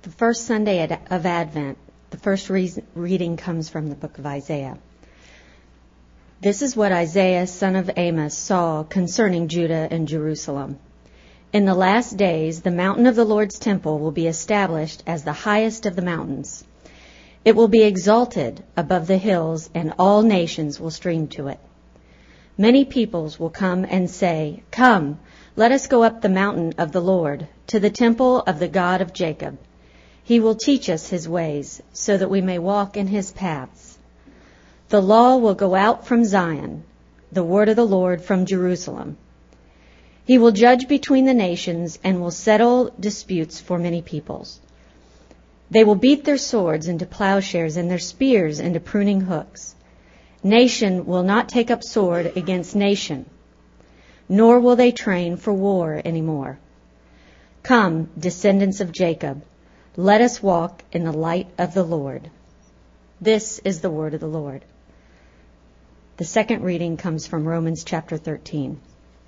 the first Sunday of Advent, the first reading comes from the book of Isaiah. This is what Isaiah, son of Amos, saw concerning Judah and Jerusalem. In the last days, the mountain of the Lord's temple will be established as the highest of the mountains. It will be exalted above the hills, and all nations will stream to it. Many peoples will come and say, "Come, let us go up the mountain of the Lord, to the temple of the God of Jacob. He will teach us his ways, so that we may walk in his paths. The law will go out from Zion, the word of the Lord from Jerusalem. He will judge between the nations and will settle disputes for many peoples. They will beat their swords into plowshares and their spears into pruning hooks. Nation will not take up sword against nation, nor will they train for war anymore. Come, descendants of Jacob, let us walk in the light of the Lord." This is the word of the Lord. The second reading comes from Romans chapter 13.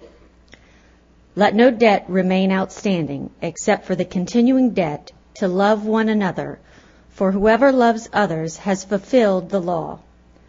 Let no debt remain outstanding except for the continuing debt to love one another, for whoever loves others has fulfilled the law.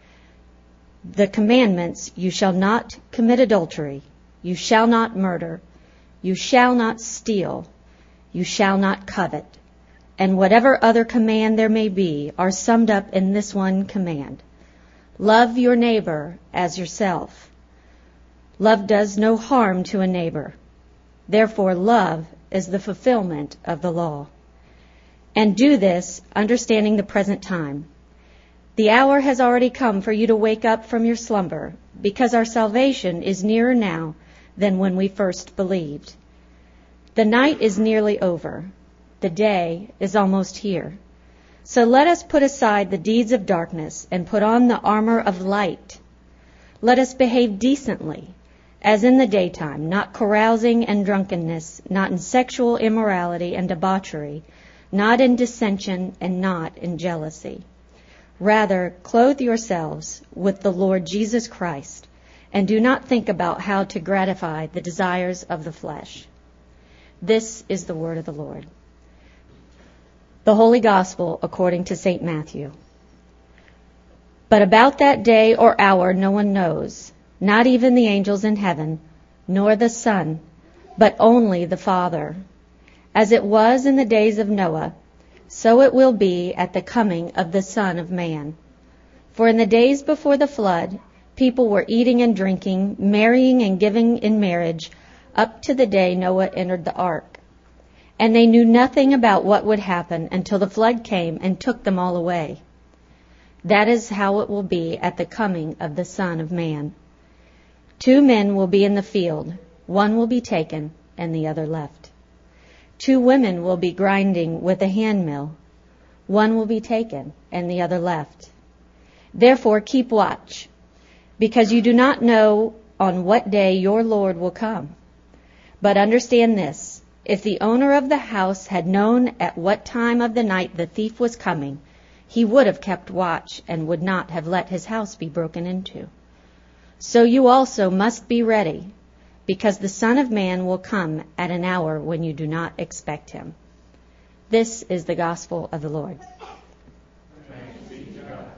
The commandments: you shall not commit adultery, you shall not murder, you shall not steal, you shall not covet, and whatever other command there may be are summed up in this one command: love your neighbor as yourself. Love does no harm to a neighbor. Therefore, love is the fulfillment of the law. And do this, understanding the present time. The hour has already come for you to wake up from your slumber, because our salvation is nearer now than when we first believed. The night is nearly over. The day is almost here. So let us put aside the deeds of darkness and put on the armor of light. Let us behave decently, as in the daytime, not carousing and drunkenness, not in sexual immorality and debauchery, not in dissension and not in jealousy. Rather, clothe yourselves with the Lord Jesus Christ, and do not think about how to gratify the desires of the flesh. This is the word of the Lord. The Holy Gospel according to St. Matthew. But about that day or hour no one knows, not even the angels in heaven, nor the Son, but only the Father. As it was in the days of Noah, so it will be at the coming of the Son of Man. For in the days before the flood, people were eating and drinking, marrying and giving in marriage, up to the day Noah entered the ark. And they knew nothing about what would happen until the flood came and took them all away. That is how it will be at the coming of the Son of Man. 2 men will be in the field, one will be taken and the other left. 2 women will be grinding with a handmill, one will be taken and the other left. Therefore keep watch, because you do not know on what day your Lord will come. But understand this: if the owner of the house had known at what time of the night the thief was coming, he would have kept watch and would not have let his house be broken into. So you also must be ready, because the Son of Man will come at an hour when you do not expect him. This is the gospel of the Lord. Thanks be to God.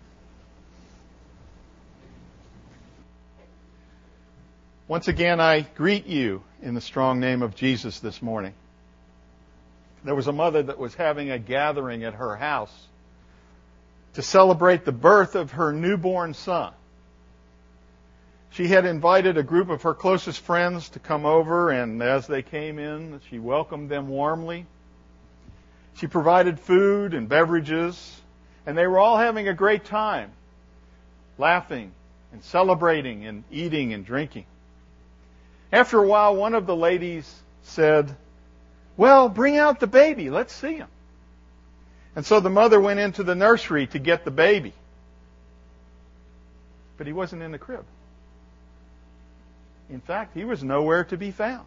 Once again, I greet you in the strong name of Jesus this morning. There was a mother that was having a gathering at her house to celebrate the birth of her newborn son. She had invited a group of her closest friends to come over, and as they came in, she welcomed them warmly. She provided food and beverages, and they were all having a great time, laughing and celebrating and eating and drinking. After a while, one of the ladies said, "Well, bring out the baby. Let's see him." And so the mother went into the nursery to get the baby. But he wasn't in the crib. In fact, he was nowhere to be found.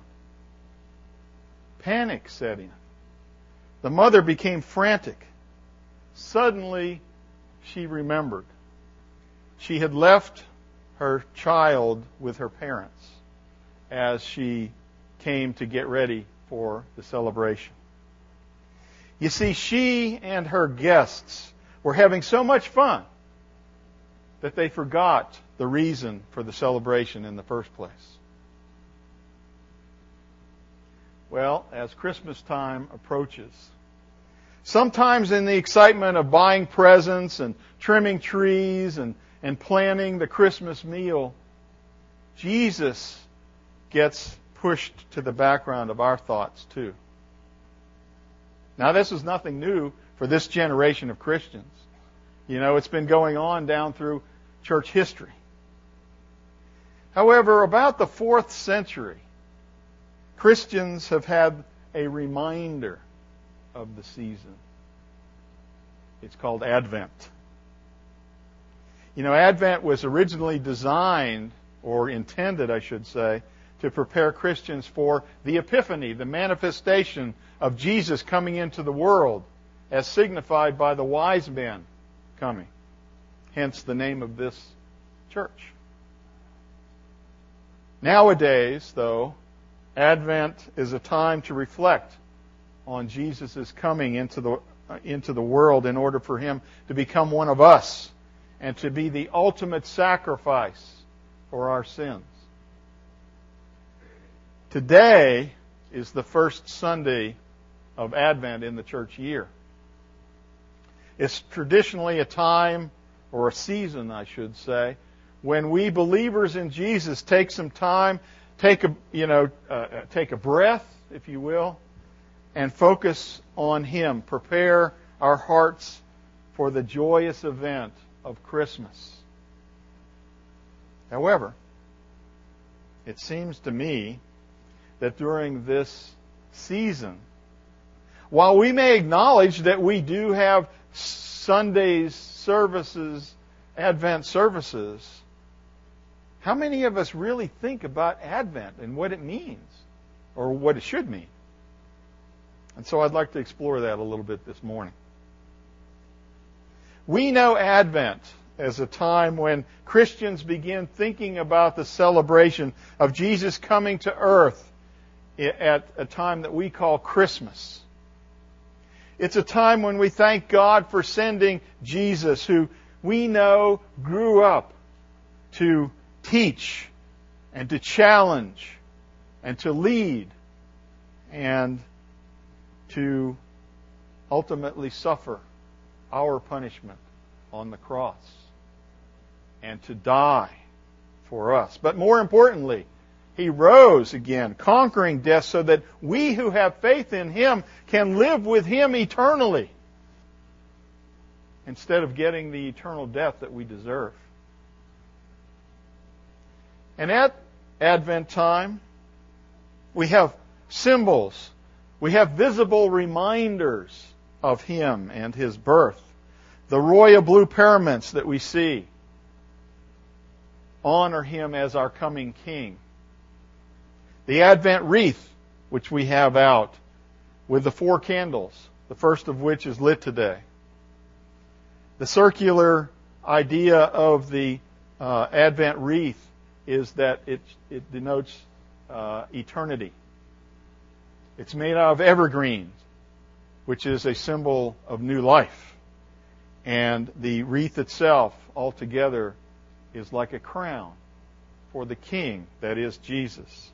Panic set in. The mother became frantic. Suddenly, she remembered. She had left her child with her parents as she came to get ready for the celebration. You see, she and her guests were having so much fun that they forgot the reason for the celebration in the first place. Well, as Christmas time approaches, sometimes in the excitement of buying presents and trimming trees and planning the Christmas meal, Jesus gets pushed to the background of our thoughts too. Now, this is nothing new for this generation of Christians. You know, it's been going on down through church history. However, about the 4th century, Christians have had a reminder of the season. It's called Advent. You know, Advent was originally designed, or intended, I should say, to prepare Christians for the Epiphany, the manifestation of Jesus coming into the world, as signified by the wise men coming. Hence the name of this church. Nowadays, though, Advent is a time to reflect on Jesus' coming into the world in order for Him to become one of us and to be the ultimate sacrifice for our sins. Today is the first Sunday of Advent in the church year. It's traditionally a time, or a season, I should say, when we believers in Jesus take some time, take a breath, if you will, and focus on Him. Prepare our hearts for the joyous event of Christmas. However, it seems to me that during this season, while we may acknowledge that we do have Sundays services, Advent services, how many of us really think about Advent and what it means, or what it should mean? And so I'd like to explore that a little bit this morning. We know Advent as a time when Christians begin thinking about the celebration of Jesus coming to earth at a time that we call Christmas. It's a time when we thank God for sending Jesus, who we know grew up to teach and to challenge and to lead and to ultimately suffer our punishment on the cross and to die for us. But more importantly, He rose again, conquering death, so that we who have faith in Him can live with Him eternally, instead of getting the eternal death that we deserve. And at Advent time, we have symbols, we have visible reminders of Him and His birth. The royal blue paraments that we see honor Him as our coming King. The Advent wreath, which we have out with the 4 candles, the first of which is lit today. The circular idea of the Advent wreath is that it denotes eternity. It's made out of evergreens, which is a symbol of new life. And the wreath itself, altogether, is like a crown for the King, that is Jesus.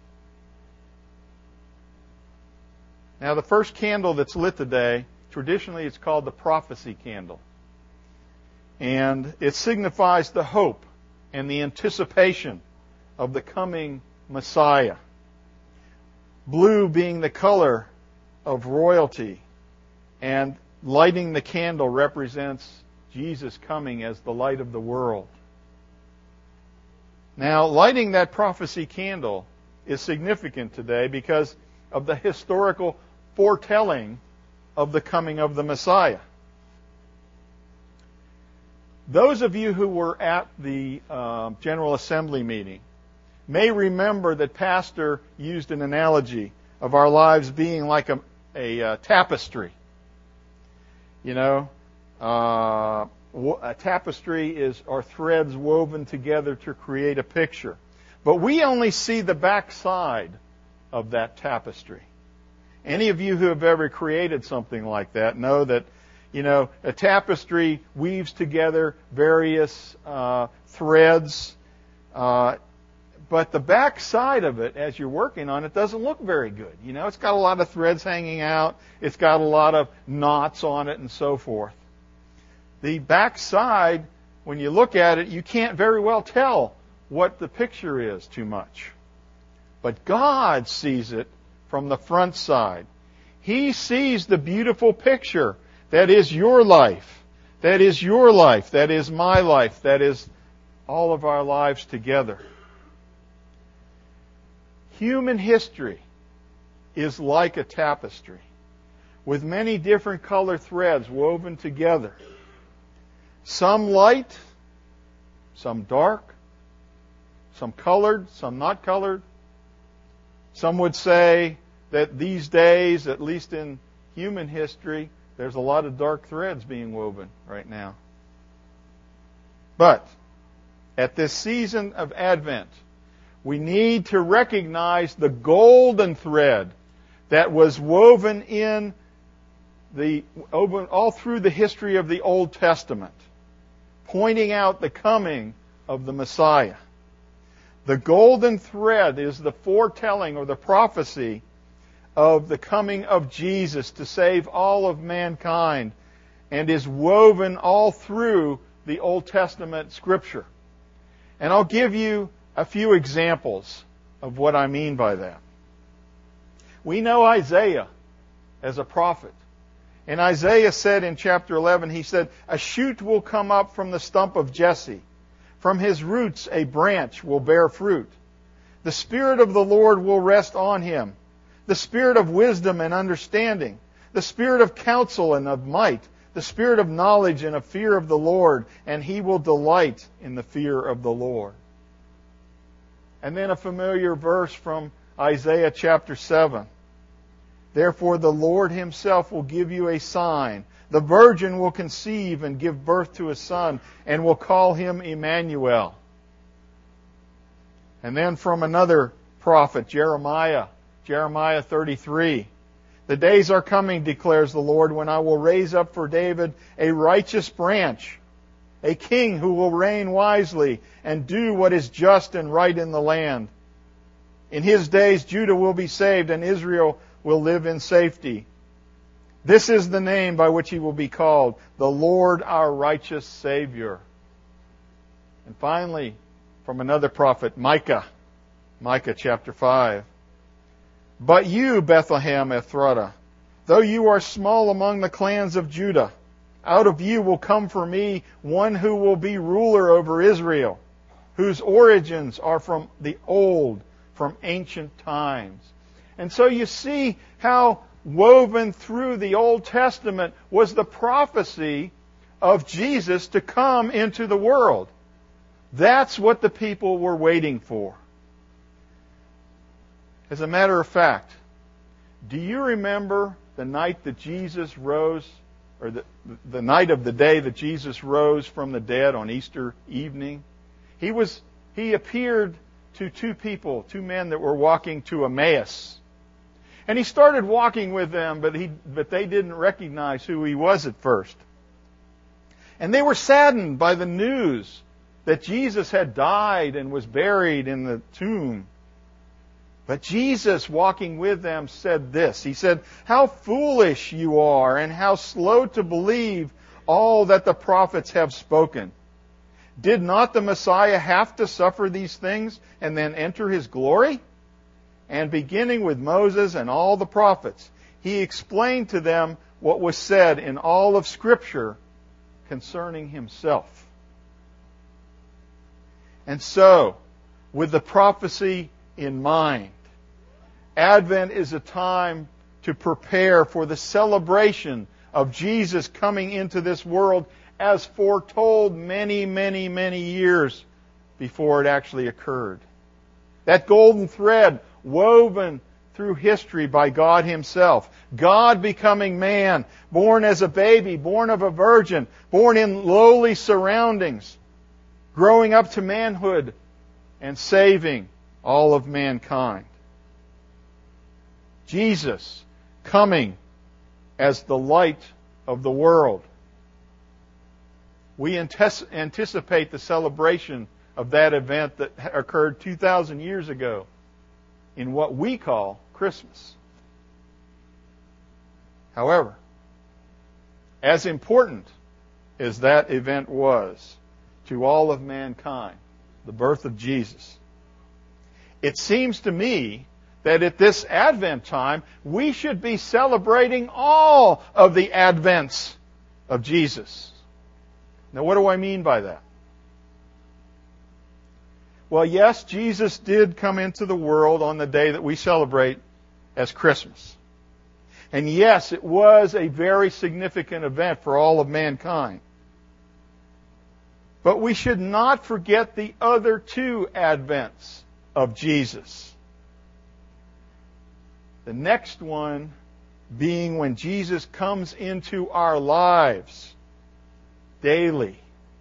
Now, the first candle that's lit today, traditionally it's called the prophecy candle. And it signifies the hope and the anticipation of the coming Messiah. Blue being the color of royalty, and lighting the candle represents Jesus coming as the light of the world. Now, lighting that prophecy candle is significant today because of the historical foretelling of the coming of the Messiah. Those of you who were at the General Assembly meeting may remember that Pastor used an analogy of our lives being like a tapestry. You know, a tapestry are threads woven together to create a picture. But we only see the back side of that tapestry. Any of you who have ever created something like that know that, a tapestry weaves together various threads, but the back side of it, as you're working on it, doesn't look very good. It's got a lot of threads hanging out. It's got a lot of knots on it and so forth. The back side, when you look at it, you can't very well tell what the picture is too much. But God sees it from the front side. He sees the beautiful picture that is your life. That is your life. That is my life. That is all of our lives together. Human history is like a tapestry with many different color threads woven together. Some light, some dark, some colored, some not colored. Some would say that these days, at least in human history, there's a lot of dark threads being woven right now. But at this season of Advent, we need to recognize the golden thread that was woven all through the history of the Old Testament, pointing out the coming of the Messiah. The golden thread is the foretelling or the prophecy of the coming of Jesus to save all of mankind, and is woven all through the Old Testament Scripture. And I'll give you a few examples of what I mean by that. We know Isaiah as a prophet. And Isaiah said in chapter 11, he said, "A shoot will come up from the stump of Jesse. From his roots a branch will bear fruit. The Spirit of the Lord will rest on him. The Spirit of wisdom and understanding. The Spirit of counsel and of might. The Spirit of knowledge and of fear of the Lord. And he will delight in the fear of the Lord." And then a familiar verse from Isaiah chapter 7. "Therefore the Lord himself will give you a sign. The virgin will conceive and give birth to a son, and will call him Emmanuel." And then from another prophet, Jeremiah 33. "The days are coming, declares the Lord, when I will raise up for David a righteous branch, a king who will reign wisely and do what is just and right in the land. In his days Judah will be saved and Israel will live in safety. This is the name by which he will be called, the Lord our righteous Savior." And finally, from another prophet, Micah chapter 5. "But you, Bethlehem Ephratah, though you are small among the clans of Judah, out of you will come for me one who will be ruler over Israel, whose origins are from the old, from ancient times." And so you see how woven through the Old Testament was the prophecy of Jesus to come into the world. That's what the people were waiting for. As a matter of fact, do you remember the night that Jesus rose, or the night of the day that Jesus rose from the dead on Easter evening? He appeared to two men that were walking to Emmaus. And he started walking with them, but they didn't recognize who he was at first. And they were saddened by the news that Jesus had died and was buried in the tomb. But Jesus, walking with them, said this. He said, "How foolish you are, and how slow to believe all that the prophets have spoken. Did not the Messiah have to suffer these things and then enter his glory?" And beginning with Moses and all the prophets, he explained to them what was said in all of Scripture concerning himself. And so, with the prophecy in mind, Advent is a time to prepare for the celebration of Jesus coming into this world as foretold many, many, many years before it actually occurred. That golden thread woven through history by God Himself. God becoming man, born as a baby, born of a virgin, born in lowly surroundings, growing up to manhood and saving all of mankind. Jesus, coming as the light of the world. We anticipate the celebration of that event that occurred 2,000 years ago in what we call Christmas. However, as important as that event was to all of mankind, the birth of Jesus, it seems to me that at this Advent time, we should be celebrating all of the Advents of Jesus. Now, what do I mean by that? Well, yes, Jesus did come into the world on the day that we celebrate as Christmas. And yes, it was a very significant event for all of mankind. But we should not forget the other two Advents of Jesus. The next one being when Jesus comes into our lives daily.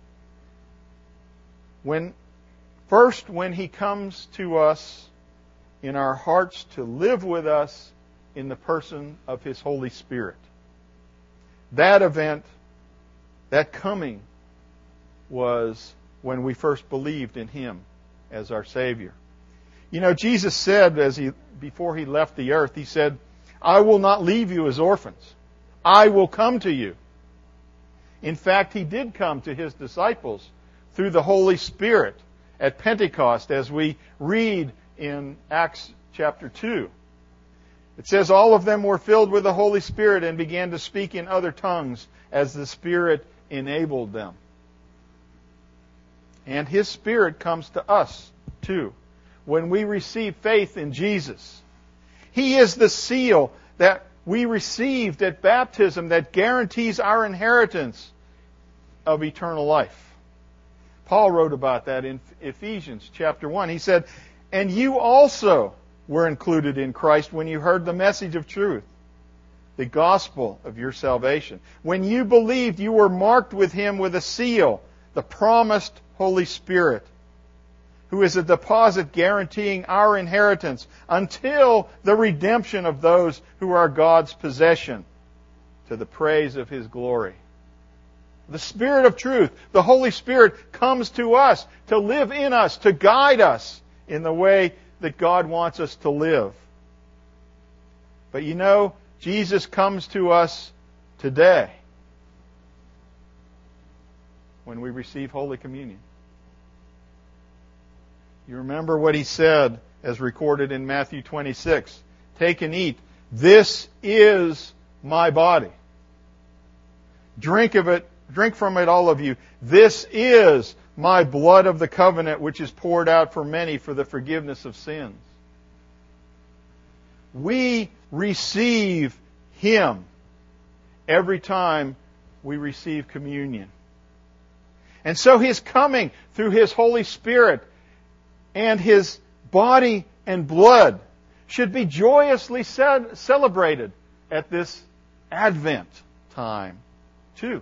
When He comes to us in our hearts to live with us in the person of His Holy Spirit. That event, that coming, was when we first believed in Him as our Savior. You know, Jesus said before He left the earth, He said, "I will not leave you as orphans. I will come to you." In fact, He did come to His disciples through the Holy Spirit at Pentecost, as we read in Acts chapter 2. It says, "All of them were filled with the Holy Spirit and began to speak in other tongues as the Spirit enabled them." And His Spirit comes to us too when we receive faith in Jesus. He is the seal that we received at baptism that guarantees our inheritance of eternal life. Paul wrote about that in Ephesians chapter 1. He said, "And you also were included in Christ when you heard the message of truth, the gospel of your salvation. When you believed, you were marked with Him with a seal, the promised Holy Spirit, who is a deposit guaranteeing our inheritance until the redemption of those who are God's possession, to the praise of His glory." The Spirit of truth, the Holy Spirit, comes to us to live in us, to guide us in the way that God wants us to live. But you know, Jesus comes to us today when we receive Holy Communion. You remember what He said as recorded in Matthew 26. "Take and eat. This is my body. Drink from it, all of you. This is my blood of the covenant, which is poured out for many for the forgiveness of sins." We receive Him every time we receive communion. And so His coming through His Holy Spirit and His body and blood should be joyously celebrated at this Advent time too.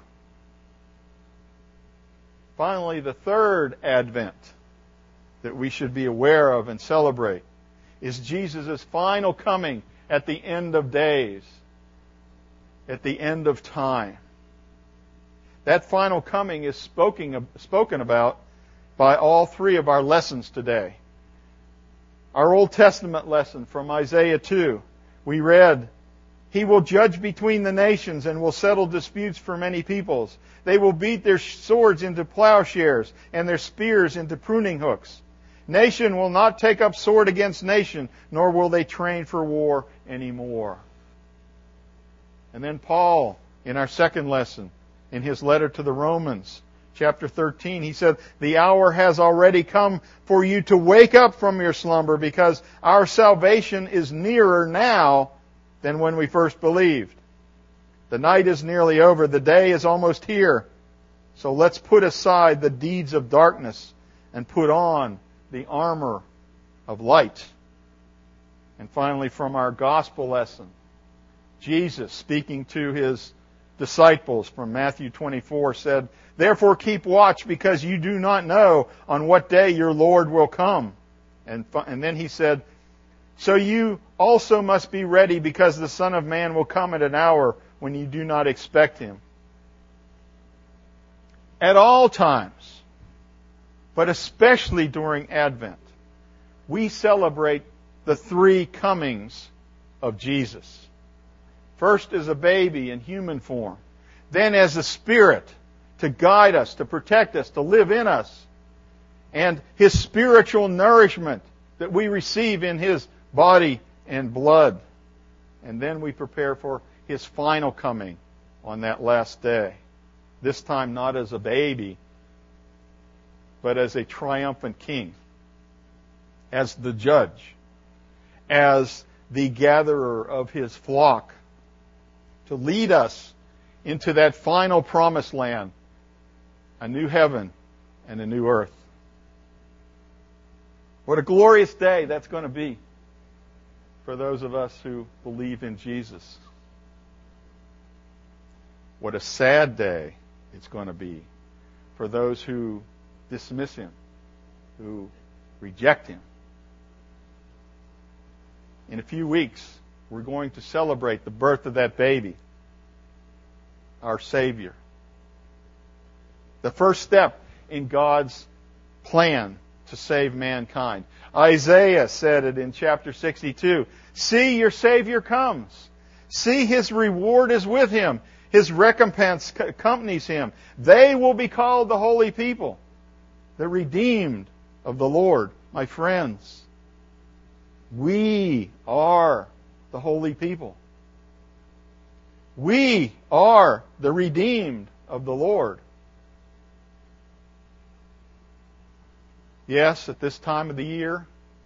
Finally, the third Advent that we should be aware of and celebrate is Jesus' final coming at the end of days, at the end of time. That final coming is spoken about by all three of our lessons today. Our Old Testament lesson from Isaiah 2, we read, "He will judge between the nations and will settle disputes for many peoples. They will beat their swords into plowshares and their spears into pruning hooks. Nation will not take up sword against nation, nor will they train for war anymore." And then Paul, in our second lesson, in his letter to the Romans, chapter 13, he said, "The hour has already come for you to wake up from your slumber, because our salvation is nearer now than when we first believed. The night is nearly over. The day is almost here. So let's put aside the deeds of darkness and put on the armor of light." And finally, from our gospel lesson, Jesus, speaking to His disciples from Matthew 24, said, "Therefore keep watch, because you do not know on what day your Lord will come." And then He said, So you also must be ready, because the Son of Man will come at an hour when you do not expect Him. At all times, but especially during Advent, we celebrate the three comings of Jesus. First as a baby in human form, then as a Spirit to guide us, to protect us, to live in us, and His spiritual nourishment that we receive in His body and blood. And then we prepare for His final coming on that last day. This time not as a baby, but as a triumphant king, as the judge, as the gatherer of His flock, to lead us into that final promised land, a new heaven and a new earth. What a glorious day that's going to be for those of us who believe in Jesus. What a sad day it's going to be for those who dismiss Him, who reject Him. In a few weeks, we're going to celebrate the birth of that baby, our Savior. The first step in God's plan to save mankind. Isaiah said it in chapter 62. See, your Savior comes. See, His reward is with Him. His recompense accompanies Him. They will be called the holy people, the redeemed of the Lord. My friends, we are the holy people. We are the redeemed of the Lord. Yes, at this time of the year,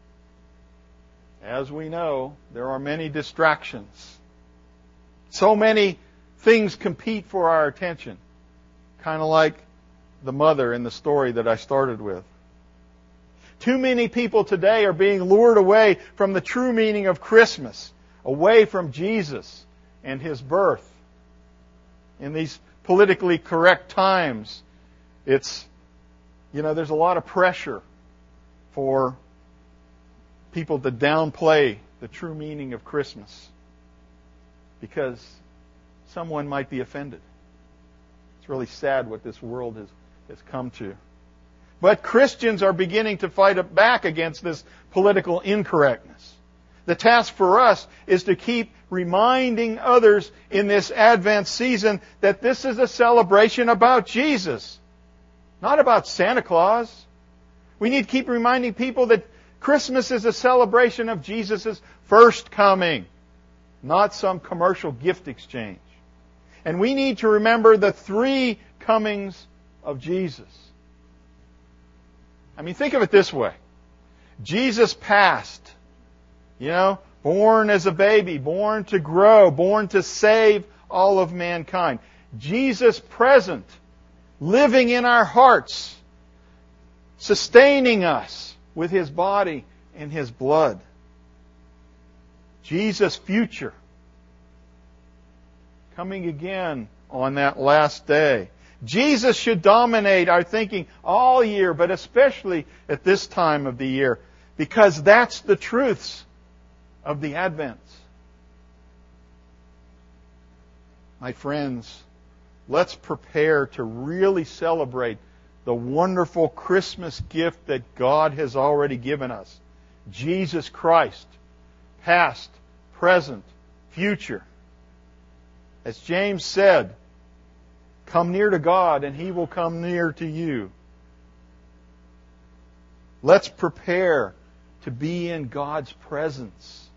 as we know, there are many distractions. So many things compete for our attention. Kind of like the mother in the story that I started with. Too many people today are being lured away from the true meaning of Christmas, away from Jesus and His birth. In these politically correct times, there's a lot of pressure for people to downplay the true meaning of Christmas because someone might be offended. It's really sad what this world has come to. But Christians are beginning to fight back against this political incorrectness. The task for us is to keep reminding others in this Advent season that this is a celebration about Jesus, not about Santa Claus. We need to keep reminding people that Christmas is a celebration of Jesus' first coming, not some commercial gift exchange. And we need to remember the three comings of Jesus. I mean, think of it this way. Jesus passed, born as a baby, born to grow, born to save all of mankind. Jesus present, living in our hearts, sustaining us with His body and His blood. Jesus future, coming again on that last day. Jesus should dominate our thinking all year, but especially at this time of the year, because that's the truths of the Advent. My friends, let's prepare to really celebrate the wonderful Christmas gift that God has already given us. Jesus Christ, past, present, future. As James said, come near to God and He will come near to you. Let's prepare to be in God's presence,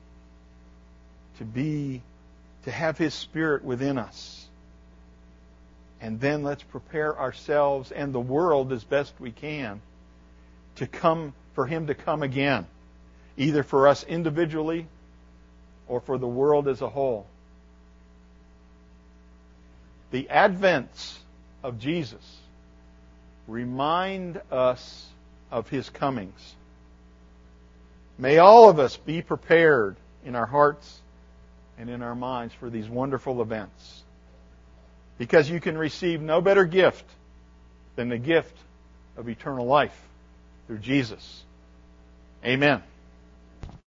to have His Spirit within us. And then let's prepare ourselves and the world as best we can for Him to come again, either for us individually or for the world as a whole. The advents of Jesus remind us of His comings. May all of us be prepared in our hearts and in our minds for these wonderful events. Because you can receive no better gift than the gift of eternal life through Jesus. Amen.